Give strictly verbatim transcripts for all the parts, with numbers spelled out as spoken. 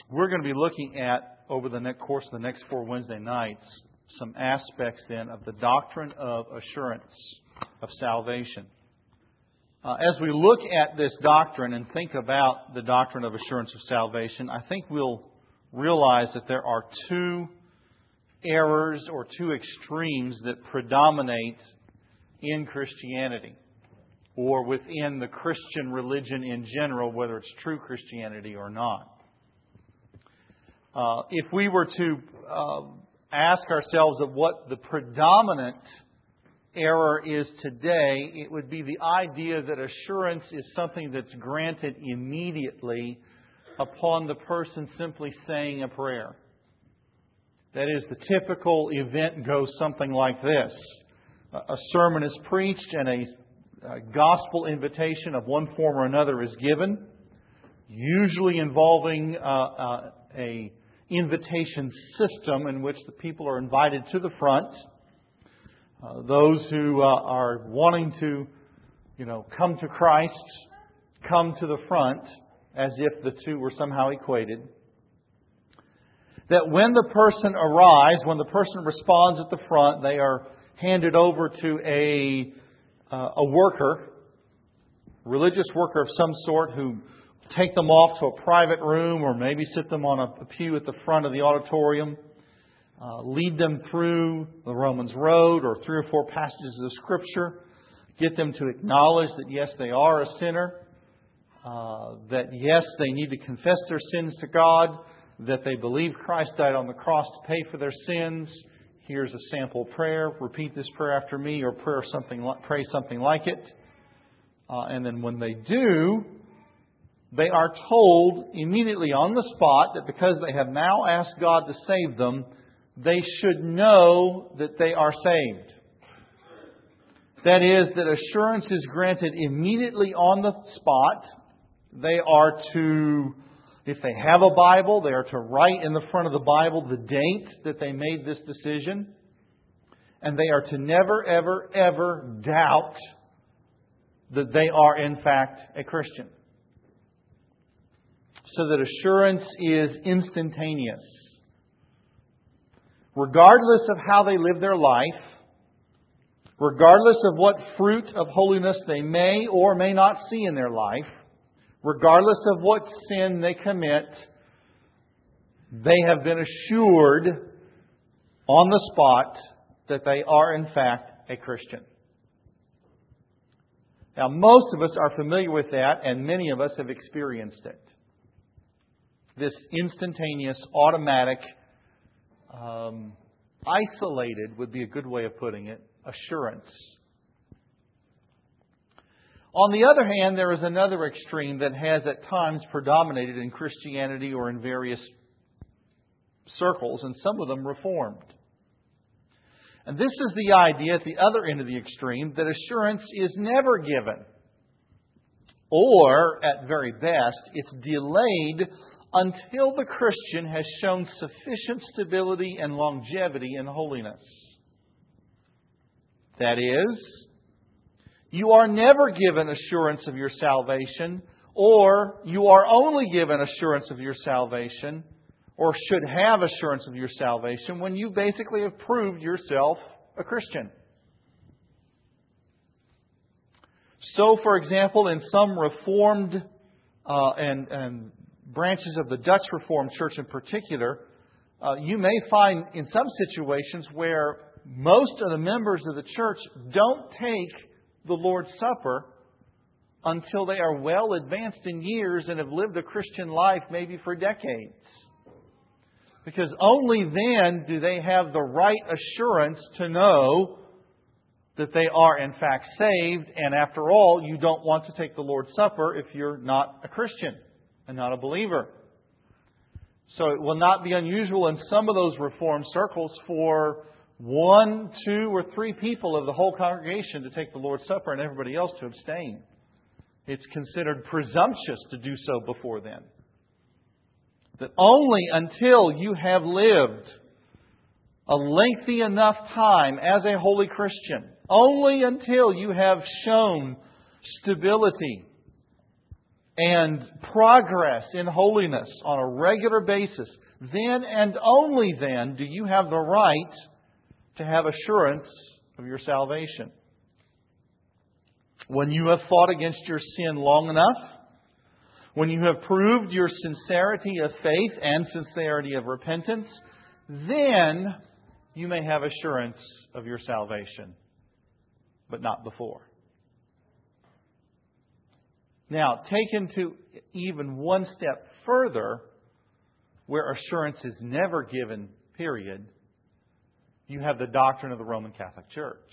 we're going to be looking at, over the next course of the next four Wednesday nights, some aspects then of the doctrine of assurance of salvation. Uh, as we look at this doctrine and think about the doctrine of assurance of salvation, I think we'll realize that there are two errors or two extremes that predominate in Christianity or within the Christian religion in general, whether it's true Christianity or not. Uh, if we were to uh, ask ourselves of what the predominant error is today, it would be the idea that assurance is something that's granted immediately upon the person simply saying a prayer. That is, the typical event goes something like this. A sermon is preached and a, a gospel invitation of one form or another is given, usually involving uh, uh, a invitation system in which the people are invited to the front. Uh, those who uh, are wanting to, you know, come to Christ, come to the front, as if the two were somehow equated. That when the person arrives, when the person responds at the front, they are handed over to a uh, a worker, religious worker of some sort, who take them off to a private room or maybe sit them on a, a pew at the front of the auditorium, uh, lead them through the Romans Road or three or four passages of Scripture, get them to acknowledge that yes, they are a sinner, uh, that yes, they need to confess their sins to God, that they believe Christ died on the cross to pay for their sins. Here's a sample prayer. Repeat this prayer after me, or prayer something, pray something like it. Uh, and then when they do, they are told immediately on the spot that because they have now asked God to save them, they should know that they are saved. That is, that assurance is granted immediately on the spot. They are to, if they have a Bible, they are to write in the front of the Bible the date that they made this decision. And they are to never, ever, ever doubt that they are in fact a Christian. So that assurance is instantaneous. Regardless of how they live their life, regardless of what fruit of holiness they may or may not see in their life, regardless of what sin they commit, they have been assured on the spot that they are in fact a Christian. Now, most of us are familiar with that, and many of us have experienced it. This instantaneous, automatic, um, isolated would be a good way of putting it, assurance. On the other hand, there is another extreme that has at times predominated in Christianity or in various circles, and some of them Reformed. And this is the idea at the other end of the extreme that assurance is never given. Or, at very best, it's delayed until the Christian has shown sufficient stability and longevity in holiness. That is, you are never given assurance of your salvation, or you are only given assurance of your salvation, or should have assurance of your salvation, when you basically have proved yourself a Christian. So, for example, in some Reformed uh, and, and branches of the Dutch Reformed Church in particular, uh, you may find in some situations where most of the members of the church don't take the Lord's Supper until they are well advanced in years and have lived a Christian life maybe for decades. Because only then do they have the right assurance to know that they are in fact saved. And after all, you don't want to take the Lord's Supper if you're not a Christian and not a believer. So it will not be unusual in some of those Reformed circles for one, two, or three people of the whole congregation to take the Lord's Supper and everybody else to abstain. It's considered presumptuous to do so before then. That only until you have lived a lengthy enough time as a holy Christian, only until you have shown stability and progress in holiness on a regular basis, then and only then do you have the right to have assurance of your salvation. When you have fought against your sin long enough, when you have proved your sincerity of faith and sincerity of repentance, then you may have assurance of your salvation, but not before. Now, taken to even one step further, where assurance is never given, period, you have the doctrine of the Roman Catholic Church.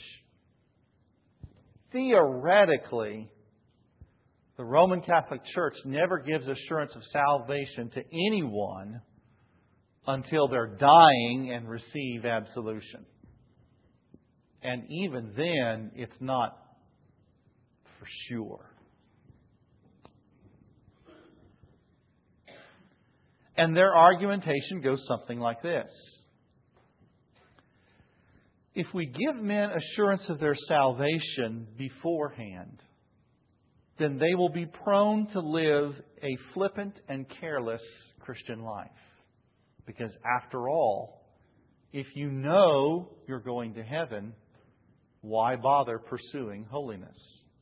Theoretically, the Roman Catholic Church never gives assurance of salvation to anyone until they're dying and receive absolution. And even then, it's not for sure. And their argumentation goes something like this. If we give men assurance of their salvation beforehand, then they will be prone to live a flippant and careless Christian life. Because after all, if you know you're going to heaven, why bother pursuing holiness?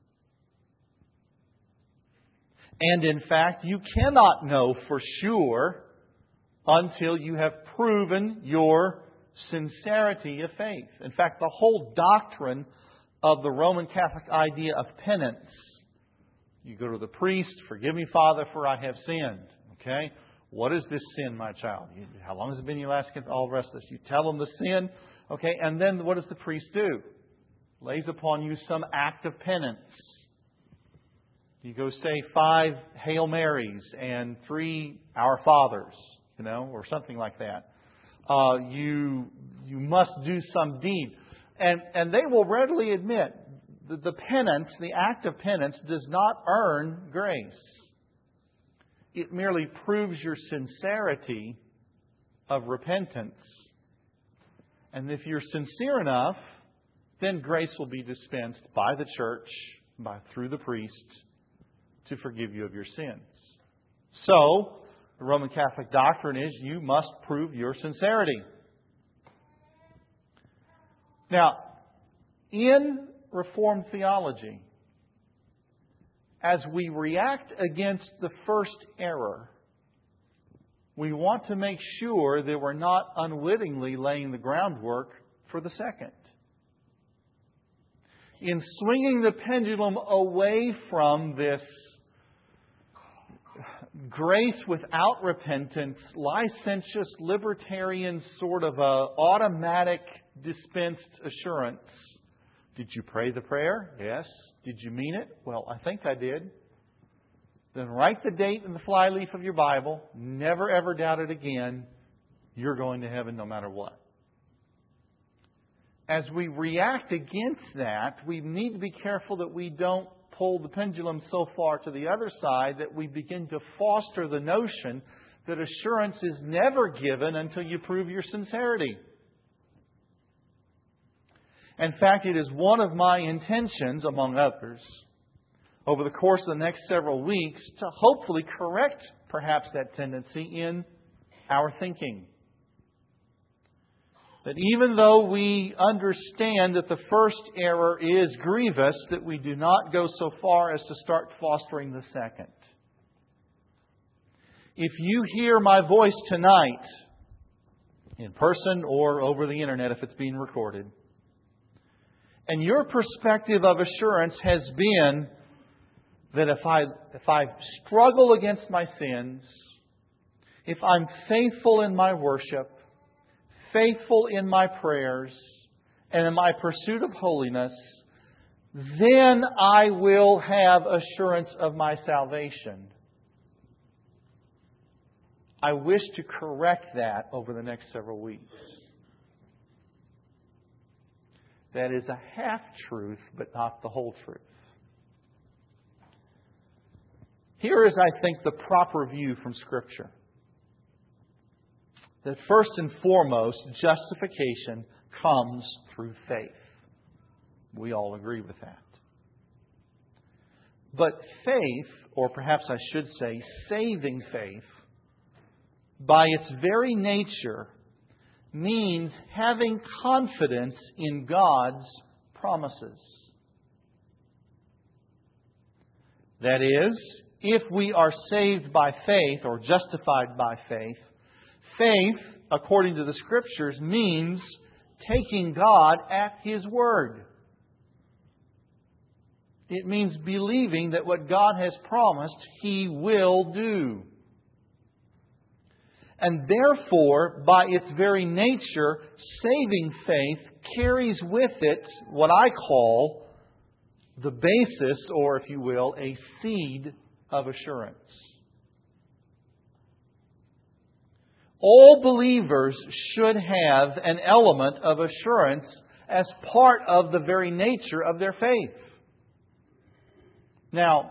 And in fact, you cannot know for sure until you have proven your sincerity of faith. In fact, the whole doctrine of the Roman Catholic idea of penance. You go to the priest, forgive me, Father, for I have sinned. Okay? What is this sin, my child? You, how long has it been you ask it? All the rest of this. You tell them the sin. Okay? And then what does the priest do? Lays upon you some act of penance. You go say five Hail Marys and three Our Fathers, you know, or something like that. Uh, you you must do some deed. And, and they will readily admit that the penance, the act of penance, does not earn grace. It merely proves your sincerity of repentance. And if you're sincere enough, then grace will be dispensed by the church, by through the priest, to forgive you of your sins. So, the Roman Catholic doctrine is you must prove your sincerity. Now, in Reformed theology, as we react against the first error, we want to make sure that we're not unwittingly laying the groundwork for the second. In swinging the pendulum away from this grace without repentance, licentious, libertarian sort of a automatic dispensed assurance. Did you pray the prayer? Yes. Did you mean it? Well, I think I did. Then write the date in the flyleaf of your Bible. Never ever doubt it again. You're going to heaven no matter what. As we react against that, we need to be careful that we don't pull the pendulum so far to the other side that we begin to foster the notion that assurance is never given until you prove your sincerity. In fact, it is one of my intentions, among others, over the course of the next several weeks, to hopefully correct perhaps that tendency in our thinking. That even though we understand that the first error is grievous, that we do not go so far as to start fostering the second. If you hear my voice tonight, in person or over the internet if it's being recorded, and your perspective of assurance has been that if I, if I struggle against my sins, if I'm faithful in my worship, faithful in my prayers, and in my pursuit of holiness, then I will have assurance of my salvation. I wish to correct that over the next several weeks. That is a half-truth, but not the whole truth. Here is, I think, the proper view from Scripture. That first and foremost, justification comes through faith. We all agree with that. But faith, or perhaps I should say saving faith, by its very nature, means having confidence in God's promises. That is, if we are saved by faith or justified by faith, faith, according to the Scriptures, means taking God at His word. It means believing that what God has promised, He will do. And therefore, by its very nature, saving faith carries with it what I call the basis, or if you will, a seed of assurance. All believers should have an element of assurance as part of the very nature of their faith. Now,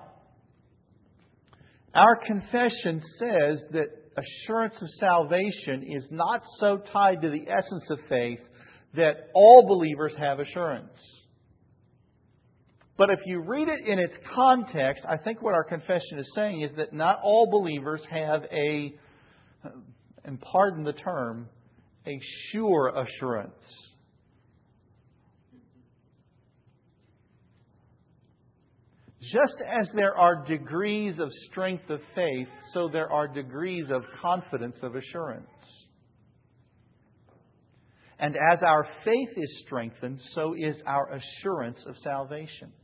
our confession says that assurance of salvation is not so tied to the essence of faith that all believers have assurance. But if you read it in its context, I think what our confession is saying is that not all believers have a, and pardon the term, a sure assurance. Just as there are degrees of strength of faith, so there are degrees of confidence of assurance. And as our faith is strengthened, so is our assurance of salvation.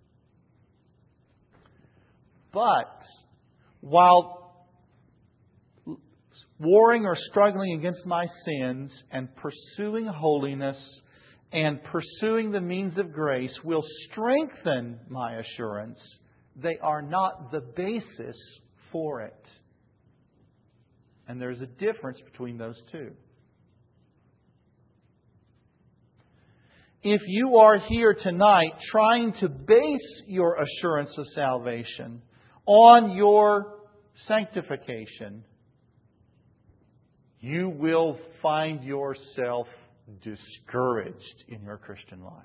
But while warring or struggling against my sins and pursuing holiness and pursuing the means of grace will strengthen my assurance, they are not the basis for it. And there's a difference between those two. If you are here tonight trying to base your assurance of salvation on your sanctification, you will find yourself discouraged in your Christian life.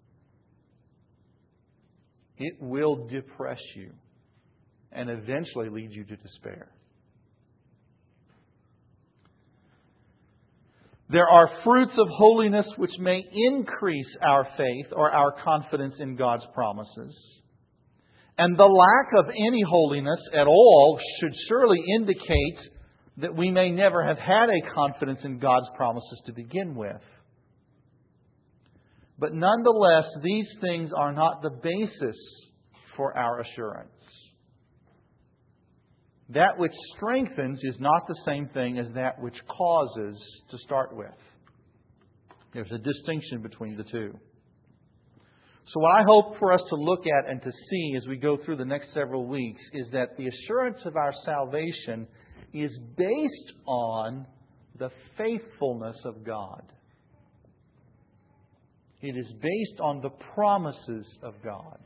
It will depress you and eventually lead you to despair. There are fruits of holiness which may increase our faith or our confidence in God's promises. And the lack of any holiness at all should surely indicate that we may never have had a confidence in God's promises to begin with. But nonetheless, these things are not the basis for our assurance. That which strengthens is not the same thing as that which causes to start with. There's a distinction between the two. So what I hope for us to look at and to see as we go through the next several weeks is that the assurance of our salvation is based on the faithfulness of God. It is based on the promises of God.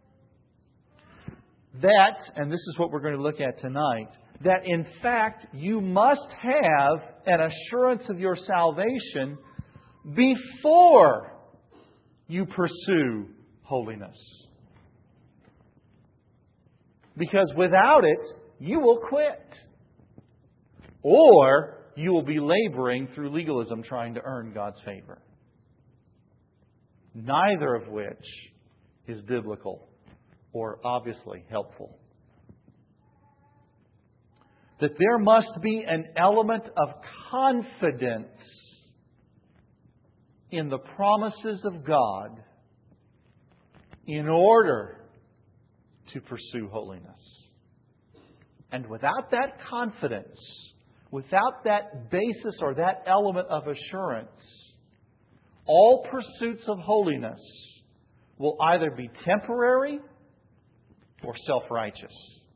That, and this is what we're going to look at tonight, that in fact you must have an assurance of your salvation before you pursue holiness. Because without it, you will quit. Or you will be laboring through legalism trying to earn God's favor. Neither of which is biblical or obviously helpful. That there must be an element of confidence in the promises of God in order to pursue holiness. And without that confidence, without that basis or that element of assurance, all pursuits of holiness will either be temporary or self-righteous.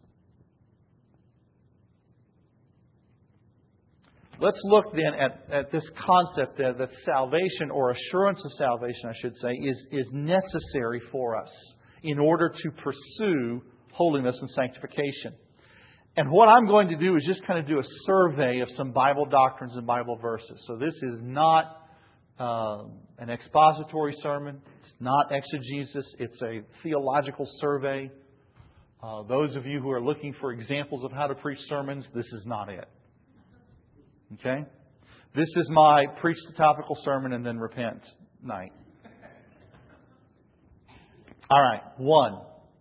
Let's look then at, at this concept that, that salvation, or assurance of salvation, I should say, is, is necessary for us in order to pursue holiness and sanctification. And what I'm going to do is just kind of do a survey of some Bible doctrines and Bible verses. So this is not uh, an expository sermon. It's not exegesis. It's a theological survey Uh, those of you who are looking for examples of how to preach sermons, this is not it. Okay? This is my preach the topical sermon and then repent night. All right, one.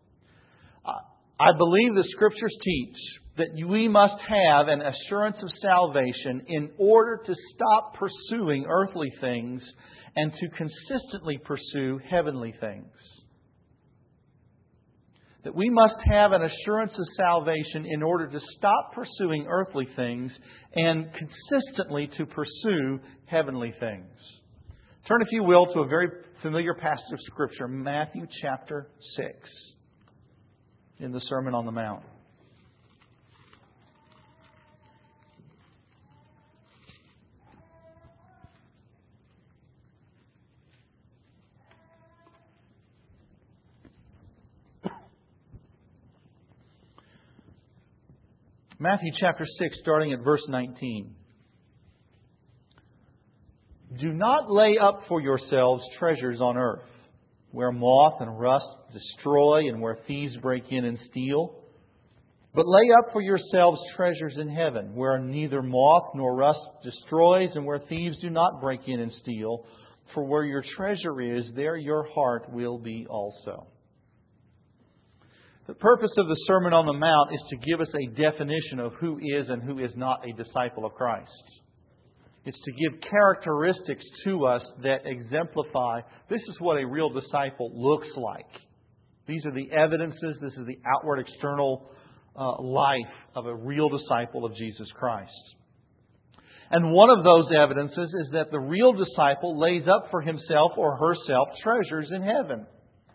I believe the Scriptures teach that we must have an assurance of salvation in order to stop pursuing earthly things and to consistently pursue heavenly things. That we must have an assurance of salvation in order to stop pursuing earthly things and consistently to pursue heavenly things. Turn, if you will, to a very familiar passage of Scripture, Matthew chapter six, in the Sermon on the Mount. Matthew chapter six, starting at verse nineteen. Do not lay up for yourselves treasures on earth, where moth and rust destroy and where thieves break in and steal. But lay up for yourselves treasures in heaven, where neither moth nor rust destroys and where thieves do not break in and steal. For where your treasure is, there your heart will be also. The purpose of the Sermon on the Mount is to give us a definition of who is and who is not a disciple of Christ. It's to give characteristics to us that exemplify this is what a real disciple looks like. These are the evidences, this is the outward external uh, life of a real disciple of Jesus Christ. And one of those evidences is that the real disciple lays up for himself or herself treasures in heaven.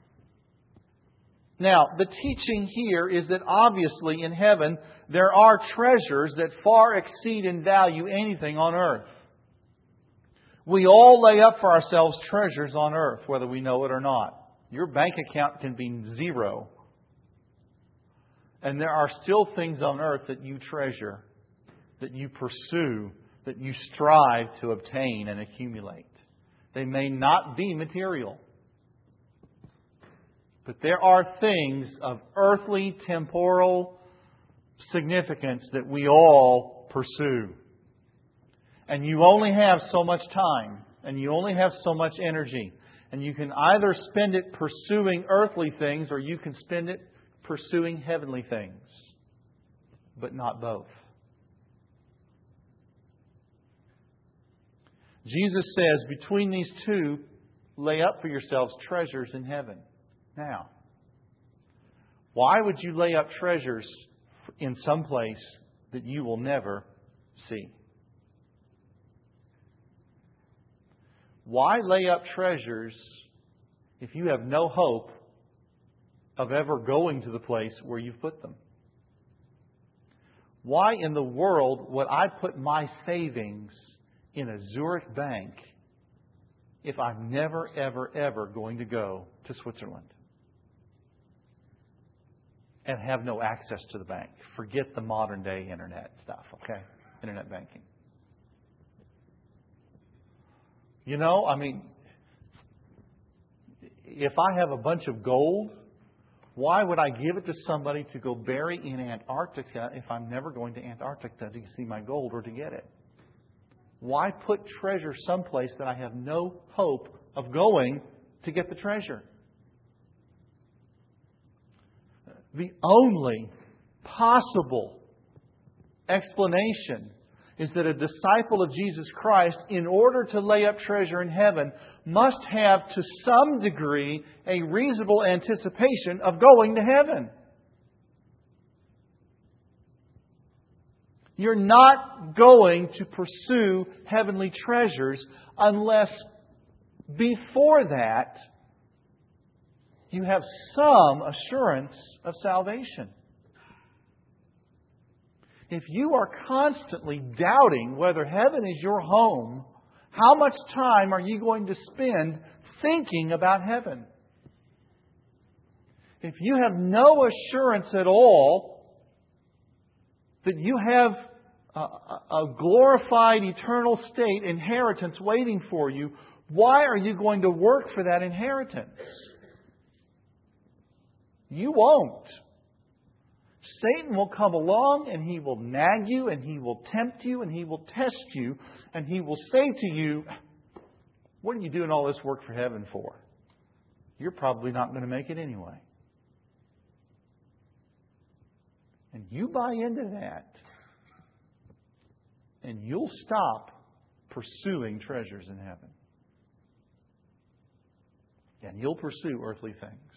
Now, the teaching here is that obviously in heaven there are treasures that far exceed in value anything on earth. We all lay up for ourselves treasures on earth, whether we know it or not. Your bank account can be zero. And there are still things on earth that you treasure, that you pursue, that you strive to obtain and accumulate. They may not be material. But there are things of earthly, temporal significance that we all pursue. And you only have so much time, and you only have so much energy. And you can either spend it pursuing earthly things, or you can spend it pursuing heavenly things. But not both. Jesus says, between these two, lay up for yourselves treasures in heaven. Now, why would you lay up treasures in some place that you will never see? Why lay up treasures if you have no hope of ever going to the place where you've put them? Why in the world would I put my savings in a Zurich bank if I'm never, ever, ever going to go to Switzerland and have no access to the bank? Forget the modern day internet stuff, okay? Internet banking. You know, I mean, if I have a bunch of gold, why would I give it to somebody to go bury in Antarctica if I'm never going to Antarctica to see my gold or to get it? Why put treasure someplace that I have no hope of going to get the treasure? The only possible explanation is that a disciple of Jesus Christ, in order to lay up treasure in heaven, must have to some degree a reasonable anticipation of going to heaven. You're not going to pursue heavenly treasures unless before that you have some assurance of salvation. If you are constantly doubting whether heaven is your home, how much time are you going to spend thinking about heaven? If you have no assurance at all that you have a, a glorified eternal state inheritance waiting for you, why are you going to work for that inheritance? You won't. Satan will come along and he will nag you and he will tempt you and he will test you and he will say to you, what are you doing all this work for heaven for? You're probably not going to make it anyway. And you buy into that and you'll stop pursuing treasures in heaven. And you'll pursue earthly things.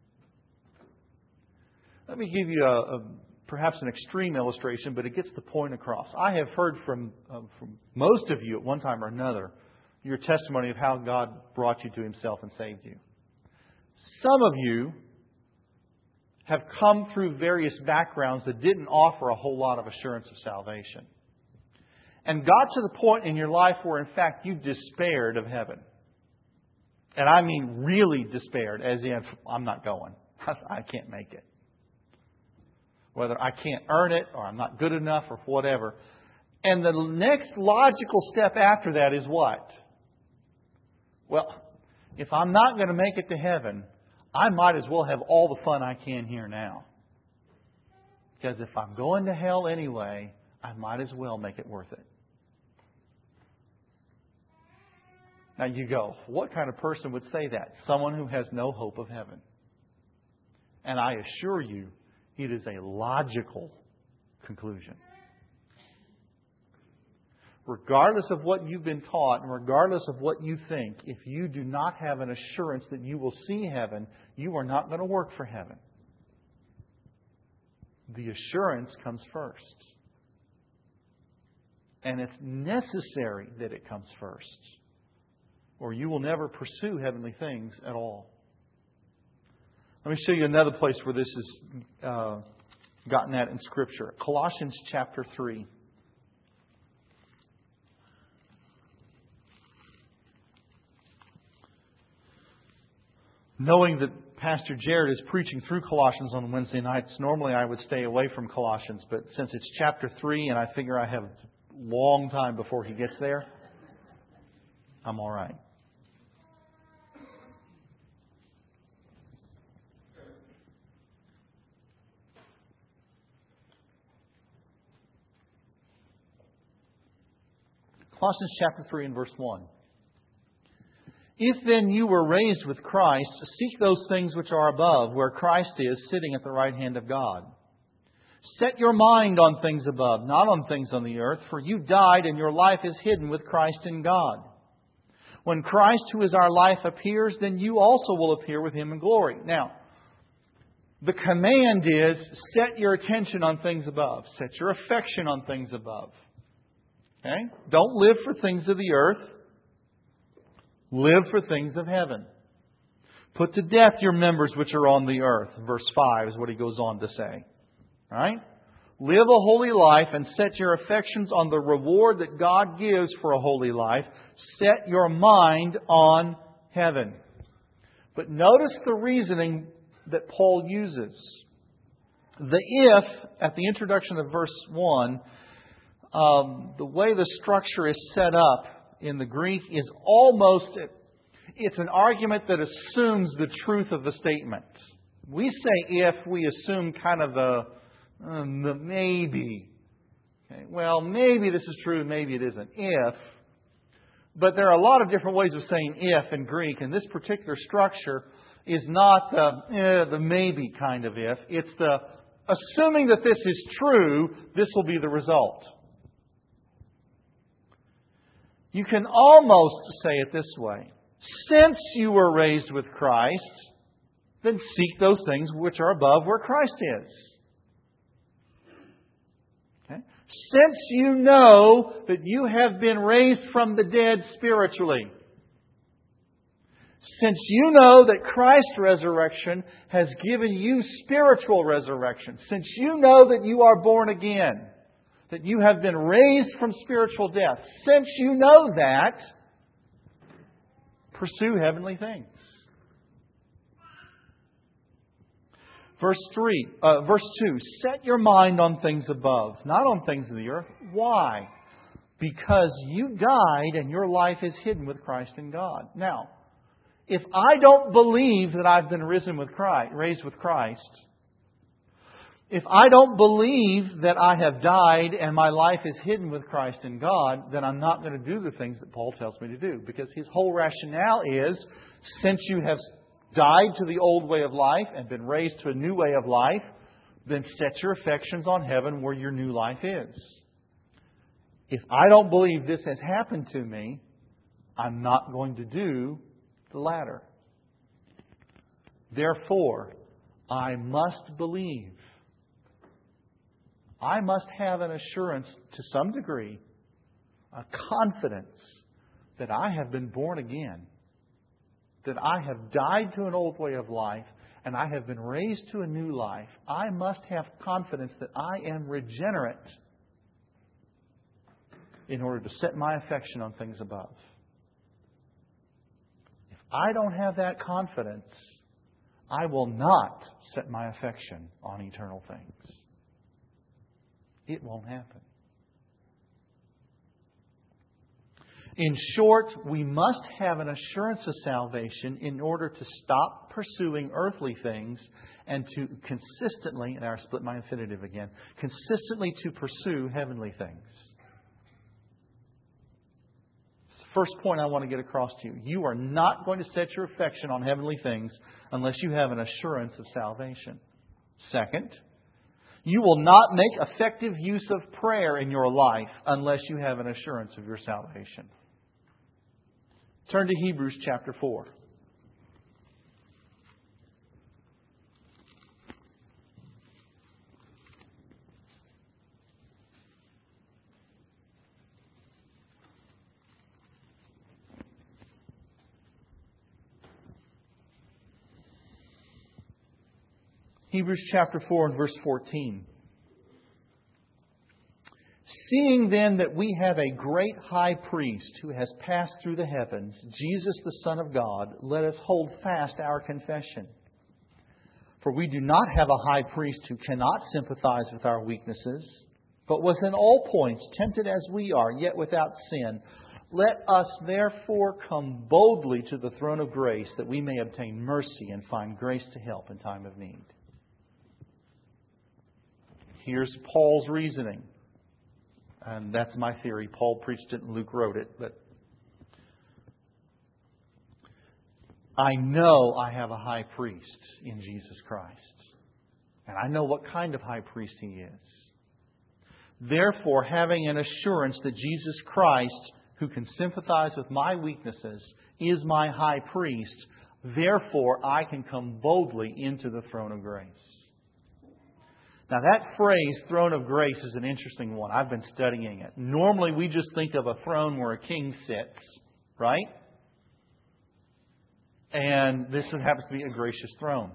Let me give you a, a perhaps an extreme illustration, but it gets the point across. I have heard from, uh, from most of you at one time or another your testimony of how God brought you to Himself and saved you. Some of you have come through various backgrounds that didn't offer a whole lot of assurance of salvation. And got to the point in your life where, in fact, you despaired of heaven. And I mean really despaired, as in, I'm not going. I can't make it. Whether I can't earn it or I'm not good enough or whatever. And the next logical step after that is what? Well, if I'm not going to make it to heaven, I might as well have all the fun I can here now. Because if I'm going to hell anyway, I might as well make it worth it. Now you go, what kind of person would say that? Someone who has no hope of heaven. And I assure you, it is a logical conclusion. Regardless of what you've been taught and regardless of what you think, if you do not have an assurance that you will see heaven, you are not going to work for heaven. The assurance comes first. And it's necessary that it comes first, or you will never pursue heavenly things at all. Let me show you another place where this is uh, gotten at in Scripture. Colossians chapter three. Knowing that Pastor Jared is preaching through Colossians on Wednesday nights, normally I would stay away from Colossians, but since it's chapter three and I figure I have a long time before he gets there, I'm all right. Colossians chapter three and verse one. If then you were raised with Christ, seek those things which are above, where Christ is, sitting at the right hand of God. Set your mind on things above, not on things on the earth, for you died and your life is hidden with Christ in God. When Christ, who is our life, appears, then you also will appear with Him in glory. Now, the command is, set your attention on things above. Set your affection on things above. Okay? Don't live for things of the earth. Live for things of heaven. Put to death your members which are on the earth. Verse five is what he goes on to say. Right? Live a holy life and set your affections on the reward that God gives for a holy life. Set your mind on heaven. But notice the reasoning that Paul uses. The if, at the introduction of verse one, um, the way the structure is set up in the Greek is almost, it's an argument that assumes the truth of the statement. We say if, we assume kind of the, um, the maybe. Okay, well, maybe this is true, maybe it isn't. If. But there are a lot of different ways of saying if in Greek, and this particular structure is not the, eh, the maybe kind of if. It's the assuming that this is true, this will be the result. You can almost say it this way. Since you were raised with Christ, then seek those things which are above where Christ is. Okay? Since you know that you have been raised from the dead spiritually. Since you know that Christ's resurrection has given you spiritual resurrection. Since you know that you are born again. That you have been raised from spiritual death. Since you know that, pursue heavenly things. Verse three, uh, verse two. Set your mind on things above, not on things of the earth. Why? Because you died and your life is hidden with Christ in God. Now, if I don't believe that I've been risen with Christ, raised with Christ, If I don't believe that I have died and my life is hidden with Christ in God, then I'm not going to do the things that Paul tells me to do. Because his whole rationale is, since you have died to the old way of life and been raised to a new way of life, then set your affections on heaven where your new life is. If I don't believe this has happened to me, I'm not going to do the latter. Therefore, I must believe. I must have an assurance to some degree, a confidence that I have been born again, that I have died to an old way of life, and I have been raised to a new life. I must have confidence that I am regenerate in order to set my affection on things above. If I don't have that confidence, I will not set my affection on eternal things. It won't happen. In short, we must have an assurance of salvation in order to stop pursuing earthly things and to consistently, and I split my infinitive again, consistently to pursue heavenly things. It's the first point I want to get across to you. You are not going to set your affection on heavenly things unless you have an assurance of salvation. Second, you will not make effective use of prayer in your life unless you have an assurance of your salvation. Turn to Hebrews chapter four. Hebrews chapter four and verse fourteen. Seeing then that we have a great high priest who has passed through the heavens, Jesus the Son of God, let us hold fast our confession. For we do not have a high priest who cannot sympathize with our weaknesses, but was in all points tempted as we are, yet without sin. Let us therefore come boldly to the throne of grace, that we may obtain mercy and find grace to help in time of need. Here's Paul's reasoning. And that's my theory. Paul preached it and Luke wrote it. But I know I have a high priest in Jesus Christ. And I know what kind of high priest He is. Therefore, having an assurance that Jesus Christ, who can sympathize with my weaknesses, is my high priest, therefore I can come boldly into the throne of grace. Now that phrase, throne of grace, is an interesting one. I've been studying it. Normally we just think of a throne where a king sits, right? And this happens to be a gracious throne.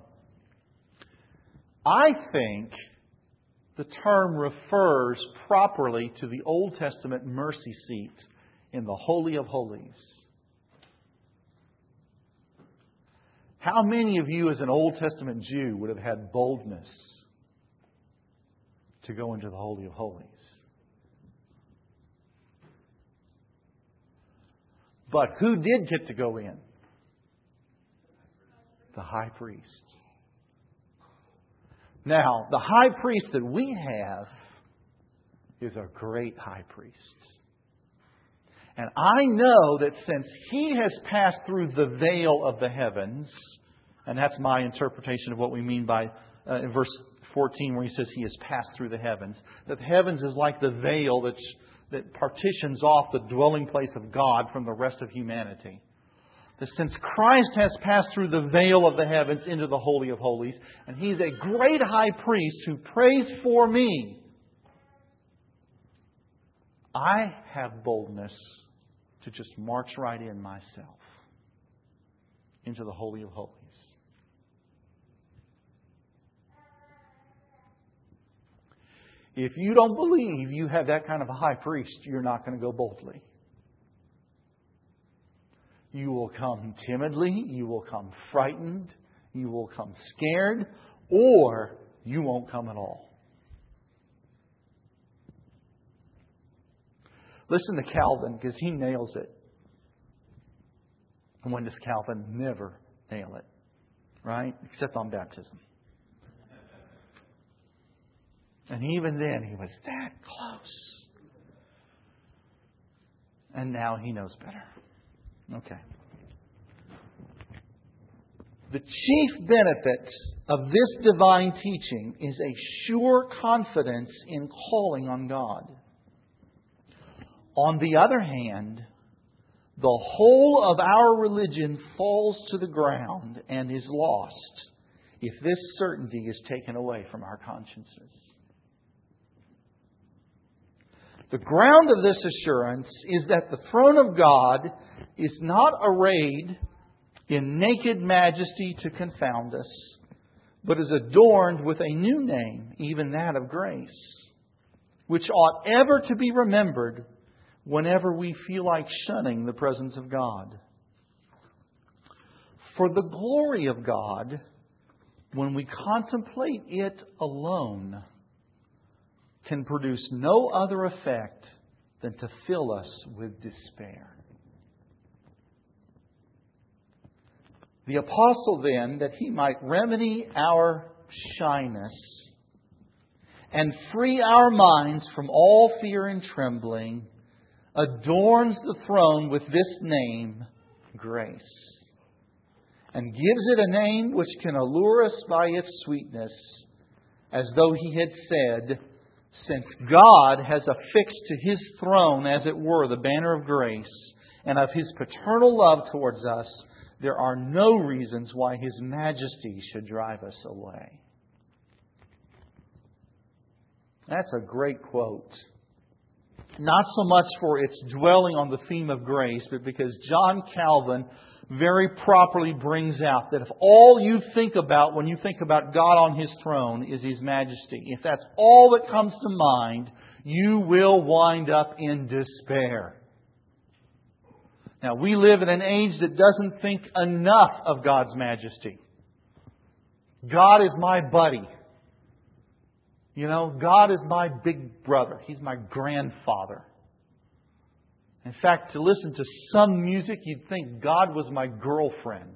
I think the term refers properly to the Old Testament mercy seat in the Holy of Holies. How many of you as an Old Testament Jew would have had boldness to go into the Holy of Holies? But who did get to go in? The high priest. Now, the high priest that we have is a great high priest. And I know that since He has passed through the veil of the heavens, and that's my interpretation of what we mean by uh, in verse fourteen, where he says He has passed through the heavens, that the heavens is like the veil that's, that partitions off the dwelling place of God from the rest of humanity. That since Christ has passed through the veil of the heavens into the Holy of Holies, and He's a great high priest who prays for me, I have boldness to just march right in myself into the Holy of Holies. If you don't believe you have that kind of a high priest, you're not going to go boldly. You will come timidly, you will come frightened, you will come scared, or you won't come at all. Listen to Calvin, because he nails it. And when does Calvin never nail it? Right? Except on baptism. And even then, he was that close. And now he knows better. Okay. The chief benefit of this divine teaching is a sure confidence in calling on God. On the other hand, the whole of our religion falls to the ground and is lost if this certainty is taken away from our consciences. The ground of this assurance is that the throne of God is not arrayed in naked majesty to confound us, but is adorned with a new name, even that of grace, which ought ever to be remembered whenever we feel like shunning the presence of God. For the glory of God, when we contemplate it alone, can produce no other effect than to fill us with despair. The apostle then, that he might remedy our shyness and free our minds from all fear and trembling, adorns the throne with this name, grace, and gives it a name which can allure us by its sweetness, as though he had said, since God has affixed to His throne, as it were, the banner of grace, and of His paternal love towards us, there are no reasons why His majesty should drive us away. That's a great quote. Not so much for its dwelling on the theme of grace, but because John Calvin very properly brings out that if all you think about when you think about God on His throne is His majesty, if that's all that comes to mind, you will wind up in despair. Now, we live in an age that doesn't think enough of God's majesty. God is my buddy. You know, God is my big brother. He's my grandfather. In fact, to listen to some music, you'd think God was my girlfriend.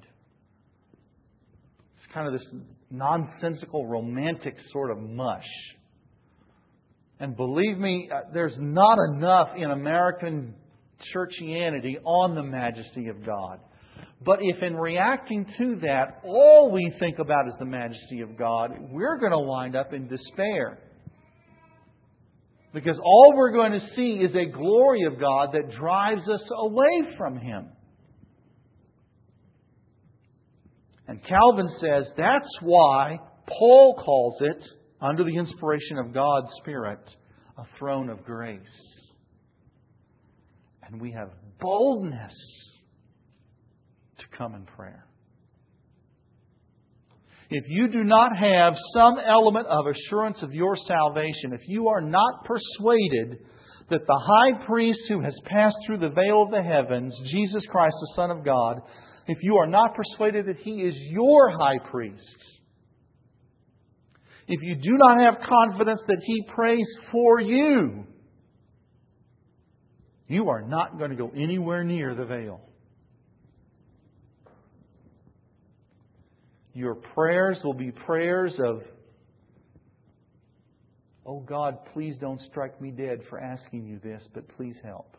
It's kind of this nonsensical, romantic sort of mush. And believe me, there's not enough in American churchianity on the majesty of God. But if in reacting to that, all we think about is the majesty of God, we're going to wind up in despair. Because all we're going to see is a glory of God that drives us away from Him. And Calvin says that's why Paul calls it, under the inspiration of God's Spirit, a throne of grace. And we have boldness to come in prayer. If you do not have some element of assurance of your salvation, if you are not persuaded that the high priest who has passed through the veil of the heavens, Jesus Christ, the Son of God, if you are not persuaded that He is your high priest, if you do not have confidence that He prays for you, you are not going to go anywhere near the veil. Your prayers will be prayers of, oh God, please don't strike me dead for asking you this, but please help.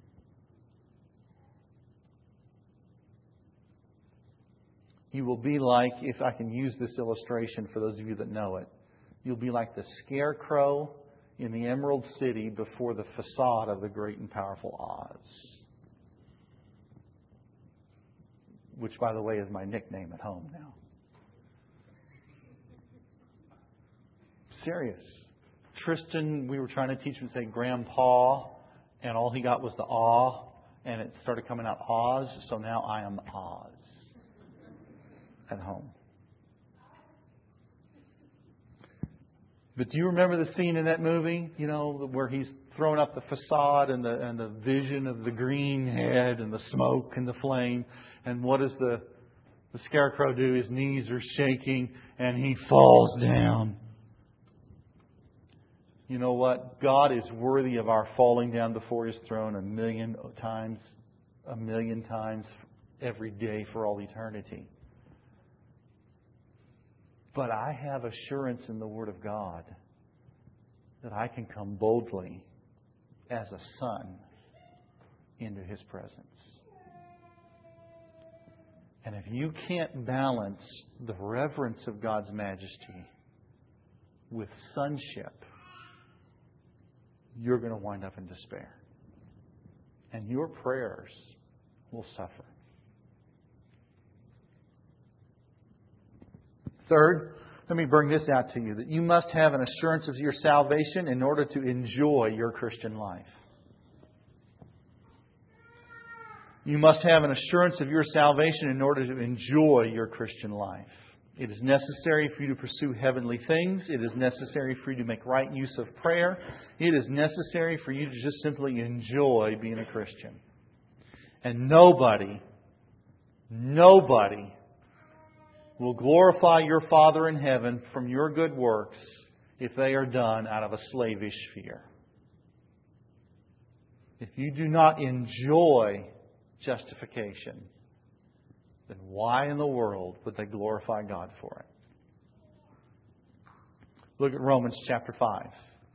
You will be like, if I can use this illustration for those of you that know it, you'll be like the scarecrow in the Emerald City before the facade of the great and powerful Oz. Which, by the way, is my nickname at home now. Serious. Tristan, we were trying to teach him to say Grandpa, and all he got was the aw, and it started coming out Oz, so now I am Oz at home. But do you remember the scene in that movie, you know, where he's throwing up the facade and the and the vision of the green head and the smoke and the flame, and what does the the scarecrow do? His knees are shaking and he falls down. You know what? God is worthy of our falling down before His throne a million times, a million times every day for all eternity. But I have assurance in the Word of God that I can come boldly as a son into His presence. And if you can't balance the reverence of God's majesty with sonship, you're going to wind up in despair. And your prayers will suffer. Third, let me bring this out to you, that you must have an assurance of your salvation in order to enjoy your Christian life. You must have an assurance of your salvation in order to enjoy your Christian life. It is necessary for you to pursue heavenly things. It is necessary for you to make right use of prayer. It is necessary for you to just simply enjoy being a Christian. And nobody, nobody will glorify your Father in heaven from your good works if they are done out of a slavish fear. If you do not enjoy justification, then why in the world would they glorify God for it? Look at Romans chapter five.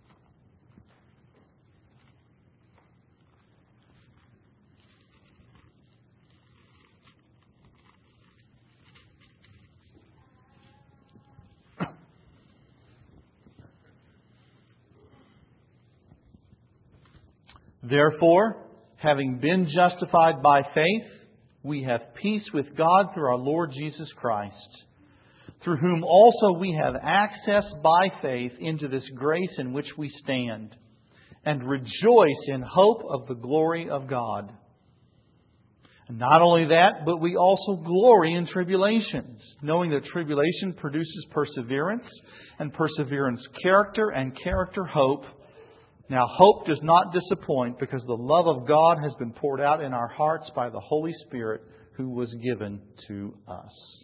Therefore, having been justified by faith, we have peace with God through our Lord Jesus Christ, through whom also we have access by faith into this grace in which we stand, and rejoice in hope of the glory of God. And not only that, but we also glory in tribulations, knowing that tribulation produces perseverance, and perseverance character, and character hope. Now, hope does not disappoint, because the love of God has been poured out in our hearts by the Holy Spirit who was given to us.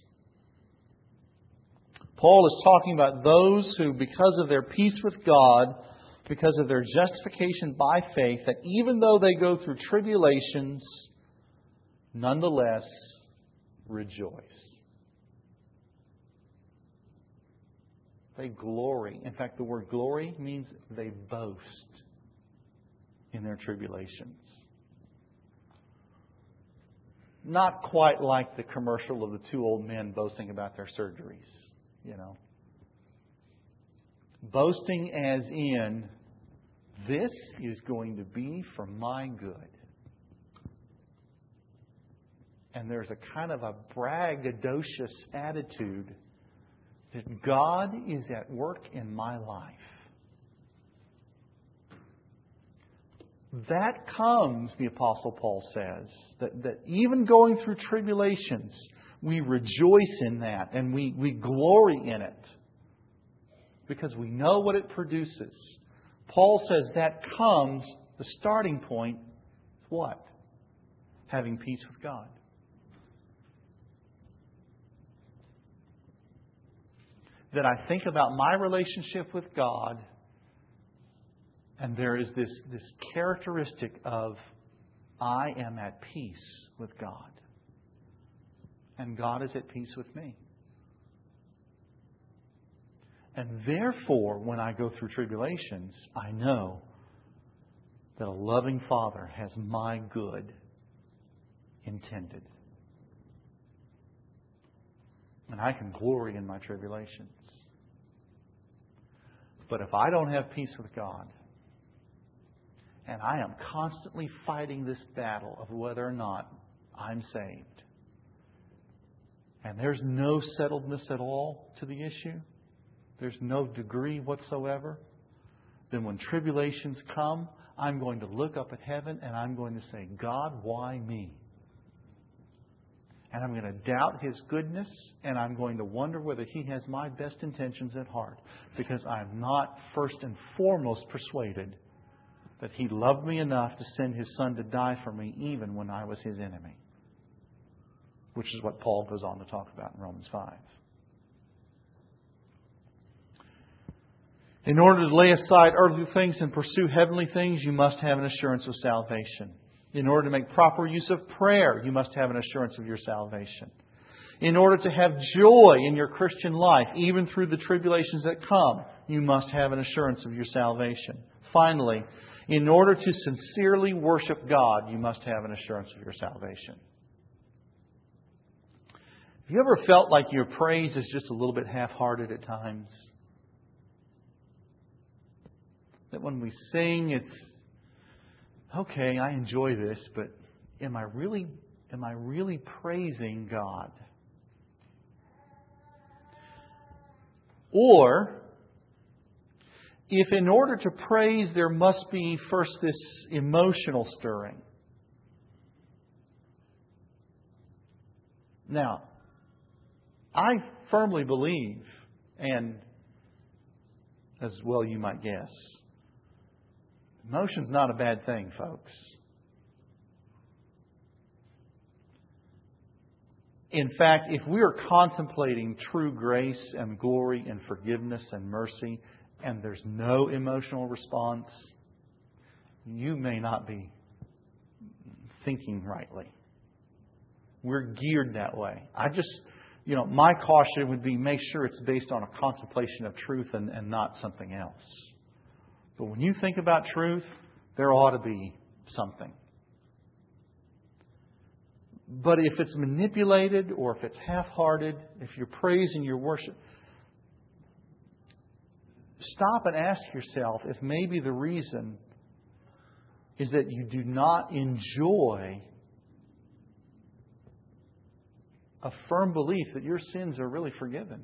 Paul is talking about those who, because of their peace with God, because of their justification by faith, that even though they go through tribulations, nonetheless rejoice. They glory. In fact, the word glory means they boast in their tribulations. Not quite like the commercial of the two old men boasting about their surgeries, you know. Boasting as in, this is going to be for my good. And there's a kind of a braggadocious attitude that God is at work in my life. That comes, the Apostle Paul says, that, that even going through tribulations, we rejoice in that and we, we glory in it because we know what it produces. Paul says that comes, the starting point, what? Having peace with God. That I think about my relationship with God, and there is this, this characteristic of I am at peace with God. And God is at peace with me. And therefore, when I go through tribulations, I know that a loving Father has my good intended. And I can glory in my tribulations. But if I don't have peace with God, and I am constantly fighting this battle of whether or not I'm saved, and there's no settledness at all to the issue, there's no degree whatsoever, then when tribulations come, I'm going to look up at heaven and I'm going to say, God, why me? And I'm going to doubt His goodness, and I'm going to wonder whether He has my best intentions at heart, because I'm not first and foremost persuaded that He loved me enough to send His Son to die for me even when I was His enemy. Which is what Paul goes on to talk about in Romans five. In order to lay aside earthly things and pursue heavenly things, you must have an assurance of salvation. In order to make proper use of prayer, you must have an assurance of your salvation. In order to have joy in your Christian life, even through the tribulations that come, you must have an assurance of your salvation. Finally, in order to sincerely worship God, you must have an assurance of your salvation. Have you ever felt like your praise is just a little bit half-hearted at times? That when we sing, it's, okay, I enjoy this, but am I really, am I really praising God? Or, if in order to praise there must be first this emotional stirring. Now, I firmly believe, and as well you might guess, emotion's not a bad thing, folks. In fact, if we are contemplating true grace and glory and forgiveness and mercy, and there's no emotional response, you may not be thinking rightly. We're geared that way. I just, you know, my caution would be make sure it's based on a contemplation of truth and, and not something else. But when you think about truth, there ought to be something. But if it's manipulated or if it's half-hearted, if your praise and your worship, stop and ask yourself if maybe the reason is that you do not enjoy a firm belief that your sins are really forgiven.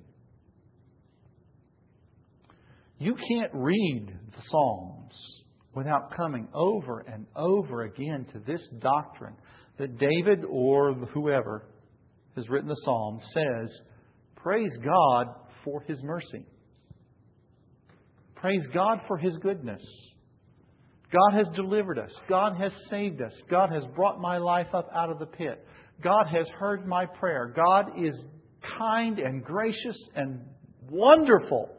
You can't read the Psalms without coming over and over again to this doctrine that David or whoever has written the Psalm says, praise God for His mercy. Praise God for His goodness. God has delivered us. God has saved us. God has brought my life up out of the pit. God has heard my prayer. God is kind and gracious and wonderful.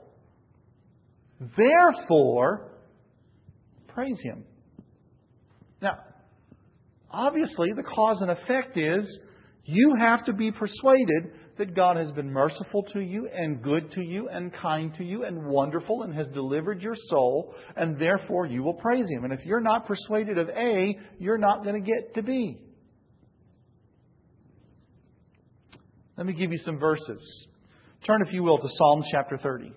Therefore, praise Him. Now, obviously, the cause and effect is you have to be persuaded that God has been merciful to you and good to you and kind to you and wonderful and has delivered your soul, and therefore you will praise Him. And if you're not persuaded of A, you're not going to get to B. Let me give you some verses. Turn, if you will, to Psalm chapter thirty.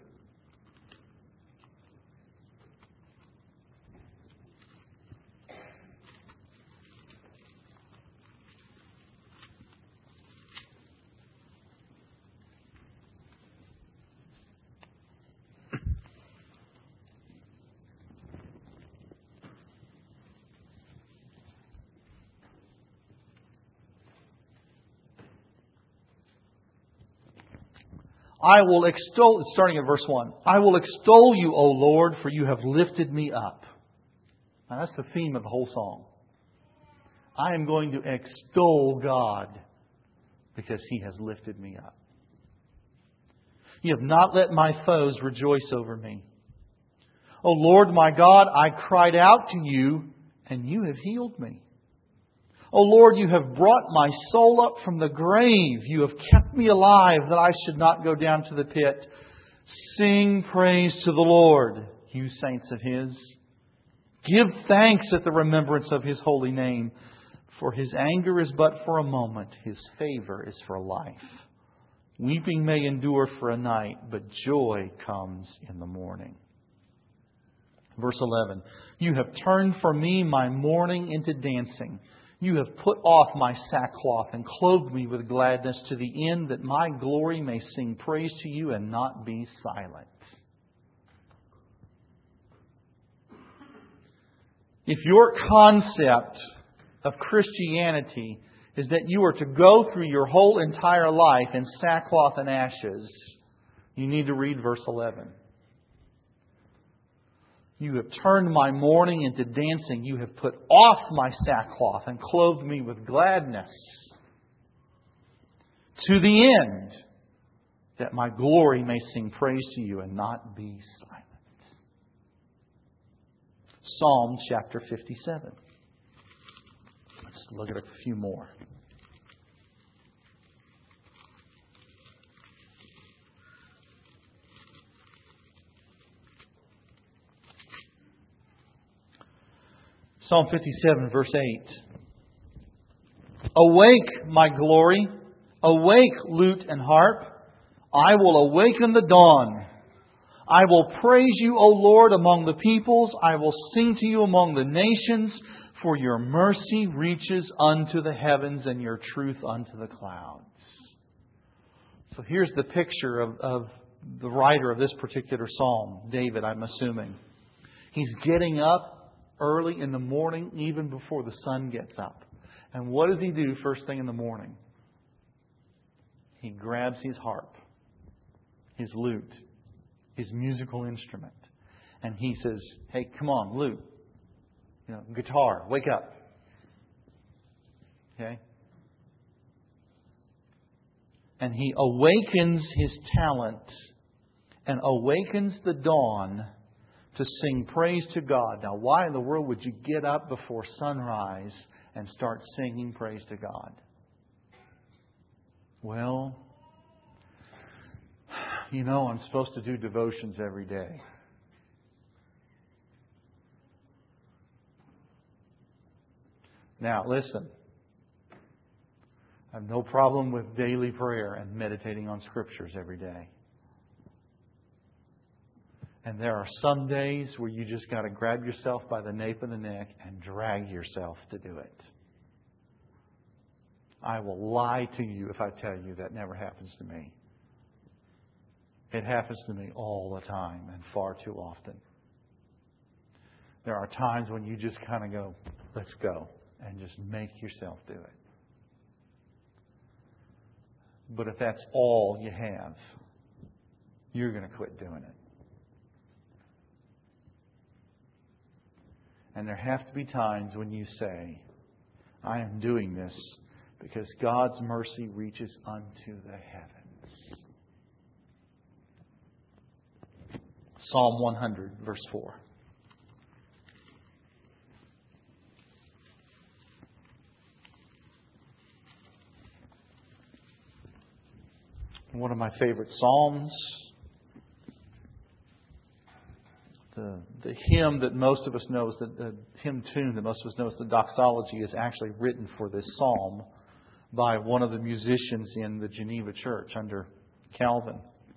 I will extol, starting at verse one, I will extol you, O Lord, for you have lifted me up. Now that's the theme of the whole song. I am going to extol God because He has lifted me up. You have not let my foes rejoice over me. O Lord my God, I cried out to you and you have healed me. O Lord, you have brought my soul up from the grave. You have kept me alive that I should not go down to the pit. Sing praise to the Lord, you saints of His. Give thanks at the remembrance of His holy name. For His anger is but for a moment. His favor is for life. Weeping may endure for a night, but joy comes in the morning. Verse eleven. You have turned for me my mourning into dancing. You have put off my sackcloth and clothed me with gladness, to the end that my glory may sing praise to you and not be silent. If your concept of Christianity is that you are to go through your whole entire life in sackcloth and ashes, you need to read verse eleven. You have turned my mourning into dancing. You have put off my sackcloth and clothed me with gladness, to the end that my glory may sing praise to you and not be silent. Psalm chapter fifty-seven. Let's look at a few more. Psalm fifty-seven, verse eight. Awake, my glory. Awake, lute and harp. I will awaken the dawn. I will praise you, O Lord, among the peoples. I will sing to you among the nations, for your mercy reaches unto the heavens and your truth unto the clouds. So here's the picture of, of the writer of this particular psalm, David, I'm assuming. He's getting up early in the morning, even before the sun gets up. And what does he do first thing in the morning? He grabs his harp, his lute, his musical instrument. And he says, hey, come on, lute. You know, guitar, wake up. Okay? And he awakens his talent and awakens the dawn to sing praise to God. Now, why in the world would you get up before sunrise and start singing praise to God? Well, you know, I'm supposed to do devotions every day. Now, listen. I have no problem with daily prayer and meditating on Scriptures every day. And there are some days where you just got to grab yourself by the nape of the neck and drag yourself to do it. I will lie to you if I tell you that never happens to me. It happens to me all the time and far too often. There are times when you just kind of go, let's go, and just make yourself do it. But if that's all you have, you're going to quit doing it. And there have to be times when you say, I am doing this because God's mercy reaches unto the heavens. Psalm one hundred, verse four. One of my favorite psalms. The, the hymn that most of us know, is the, the hymn tune that most of us know is the doxology, is actually written for this psalm by one of the musicians in the Geneva Church under Calvin.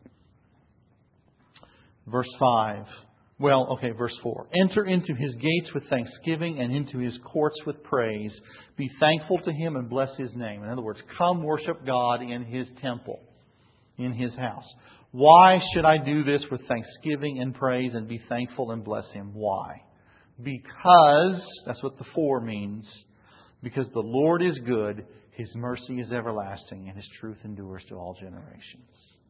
Verse five. Well, okay, verse four. Enter into His gates with thanksgiving and into His courts with praise. Be thankful to Him and bless His name. In other words, come worship God in His temple, in His house. Why should I do this with thanksgiving and praise and be thankful and bless Him? Why? Because, that's what the for means, because the Lord is good, His mercy is everlasting, and His truth endures to all generations.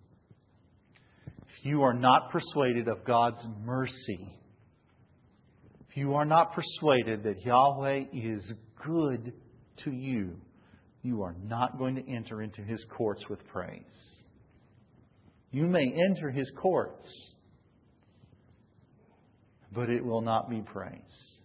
If you are not persuaded of God's mercy, if you are not persuaded that Yahweh is good to you, you are not going to enter into His courts with praise. You may enter His courts, but it will not be praise.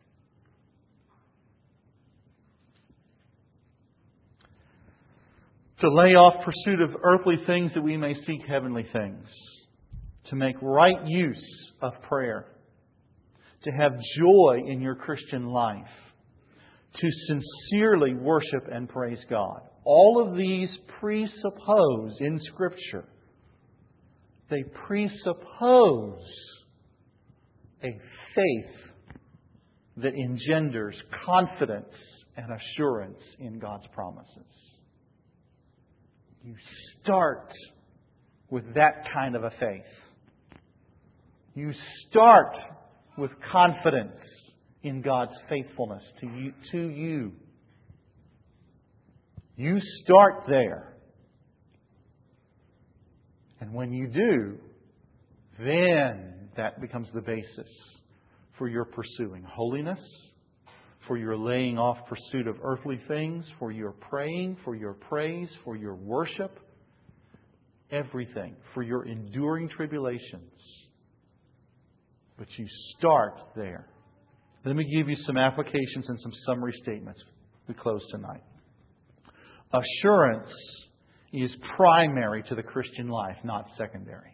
To lay off pursuit of earthly things that we may seek heavenly things. To make right use of prayer. To have joy in your Christian life. To sincerely worship and praise God. All of these presuppose in Scripture, they presuppose a faith that engenders confidence and assurance in God's promises. You start with that kind of a faith. You start with confidence in God's faithfulness to you. To you. You start there. And when you do, then that becomes the basis for your pursuing holiness, for your laying off pursuit of earthly things, for your praying, for your praise, for your worship, everything, for your enduring tribulations. But you start there. Let me give you some applications and some summary statements. We close tonight. Assurance is primary to the Christian life, not secondary.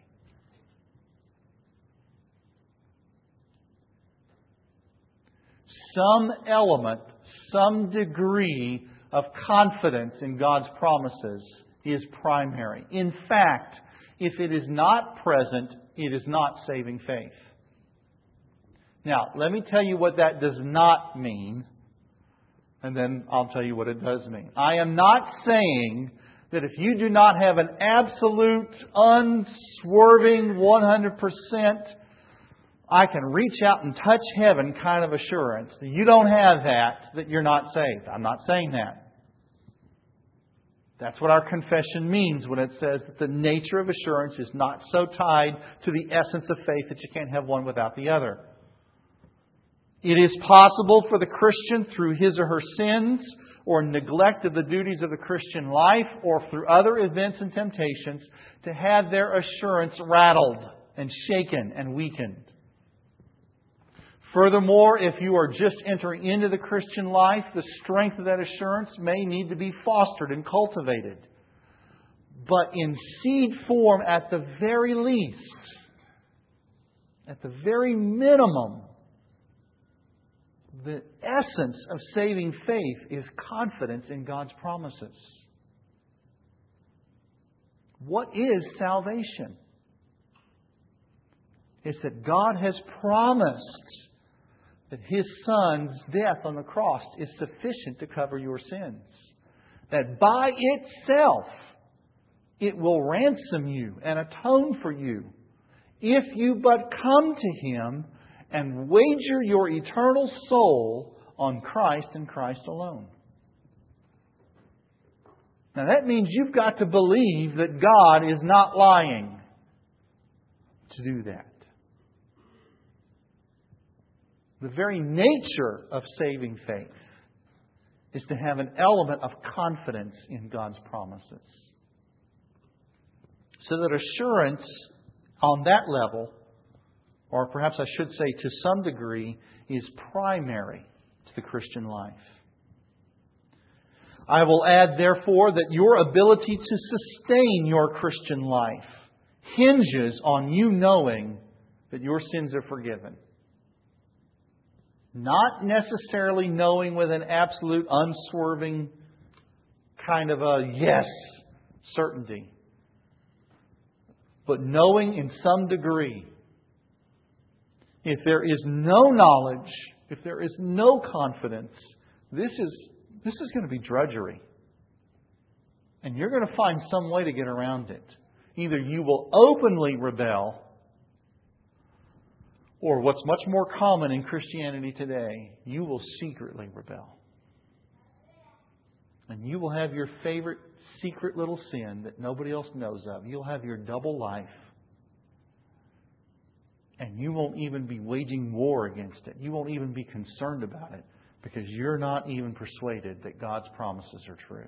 some element, some degree of confidence in God's promises is primary. In fact, if it is not present, it is not saving faith. Now, let me tell you what that does not mean, and then I'll tell you what it does mean. I am not saying that if you do not have an absolute, unswerving, one hundred percent, I can reach out and touch heaven kind of assurance, that you don't have that, that you're not saved. I'm not saying that. That's what our confession means when it says that the nature of assurance is not so tied to the essence of faith that you can't have one without the other. It is possible for the Christian through his or her sins or neglect of the duties of the Christian life or through other events and temptations to have their assurance rattled and shaken and weakened. Furthermore, if you are just entering into the Christian life, the strength of that assurance may need to be fostered and cultivated. But in seed form, at the very least, at the very minimum, the essence of saving faith is confidence in God's promises. What is salvation? It's that God has promised that His Son's death on the cross is sufficient to cover your sins. That by itself, it will ransom you and atone for you if you but come to Him and wager your eternal soul on Christ and Christ alone. Now that means you've got to believe that God is not lying to do that. The very nature of saving faith is to have an element of confidence in God's promises. So that assurance on that level, or perhaps I should say to some degree, is primary to the Christian life. I will add, therefore, that your ability to sustain your Christian life hinges on you knowing that your sins are forgiven. Not necessarily knowing with an absolute, unswerving kind of a yes certainty, but knowing in some degree. If there is no knowledge, if there is no confidence, this is this is going to be drudgery. And you're going to find some way to get around it. Either you will openly rebel, or what's much more common in Christianity today, you will secretly rebel. And you will have your favorite secret little sin that nobody else knows of. You'll have your double life. And you won't even be waging war against it. You won't even be concerned about it because you're not even persuaded that God's promises are true.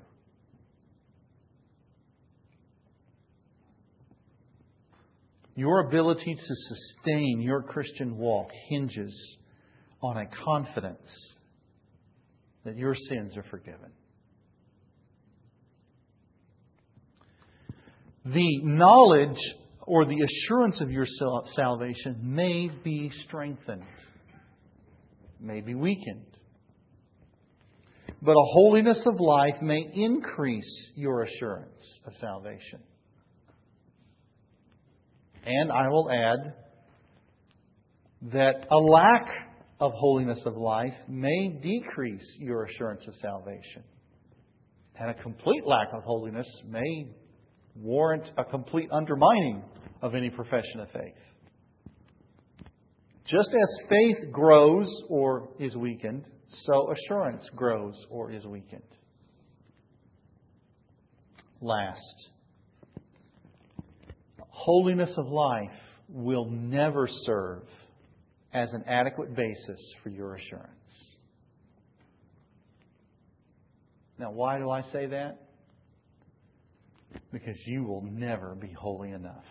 Your ability to sustain your Christian walk hinges on a confidence that your sins are forgiven. The knowledge or the assurance of your salvation may be strengthened, may be weakened. But a holiness of life may increase your assurance of salvation. And I will add that a lack of holiness of life may decrease your assurance of salvation. And a complete lack of holiness may warrant a complete undermining of any profession of faith. Just as faith grows or is weakened, so assurance grows or is weakened. Last, holiness of life will never serve as an adequate basis for your assurance. Now, why do I say that? Because you will never be holy enough.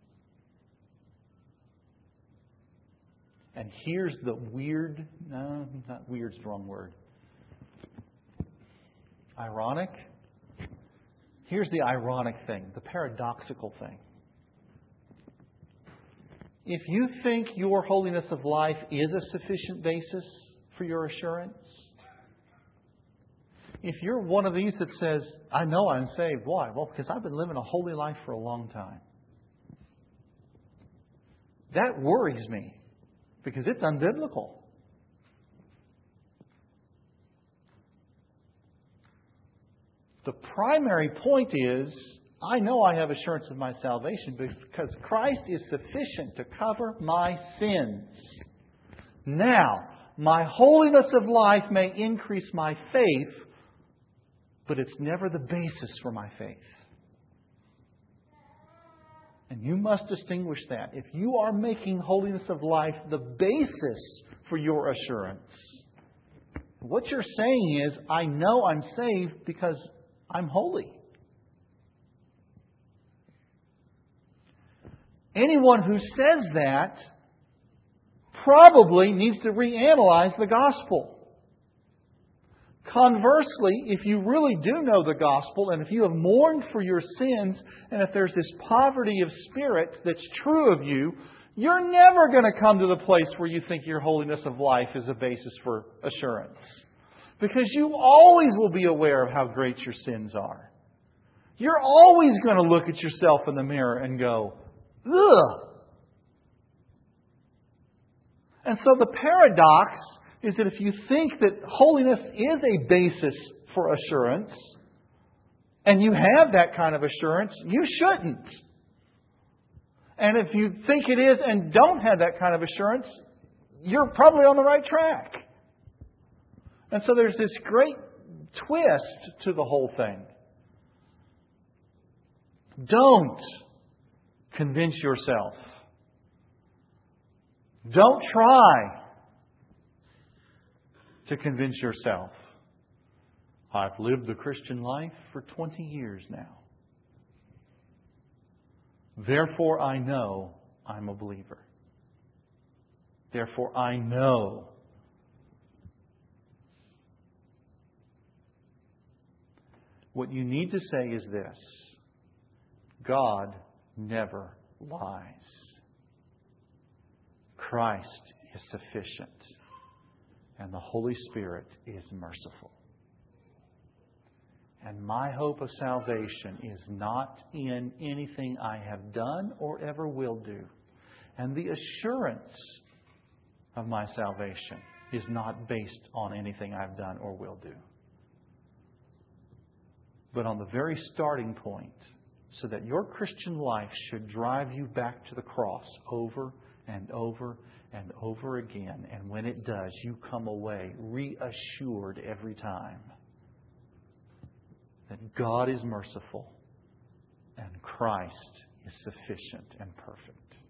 And here's the weird, no, not weird's the wrong word. Ironic? Here's the ironic thing, the paradoxical thing. If you think your holiness of life is a sufficient basis for your assurance? If you're one of these that says, I know I'm saved. Why? Well, because I've been living a holy life for a long time. That worries me because it's unbiblical. The primary point is, I know I have assurance of my salvation because Christ is sufficient to cover my sins. Now, my holiness of life may increase my faith, but it's never the basis for my faith. And you must distinguish that. If you are making holiness of life the basis for your assurance, what you're saying is, I know I'm saved because I'm holy. Anyone who says that probably needs to reanalyze the gospel. Conversely, if you really do know the gospel, and if you have mourned for your sins, and if there's this poverty of spirit that's true of you, you're never going to come to the place where you think your holiness of life is a basis for assurance. Because you always will be aware of how great your sins are. You're always going to look at yourself in the mirror and go, ugh! And so the paradox is that if you think that holiness is a basis for assurance, and you have that kind of assurance, you shouldn't. And if you think it is and don't have that kind of assurance, you're probably on the right track. And so there's this great twist to the whole thing. Don't convince yourself. Don't try to convince yourself. I've lived the Christian life for twenty years now. Therefore, I know I'm a believer. Therefore, I know. What you need to say is this: God never lies. Christ is sufficient. And the Holy Spirit is merciful. And my hope of salvation is not in anything I have done or ever will do. And the assurance of my salvation is not based on anything I've done or will do. But on the very starting point, so that your Christian life should drive you back to the cross over and over and over again. And when it does, you come away reassured every time that God is merciful and Christ is sufficient and perfect.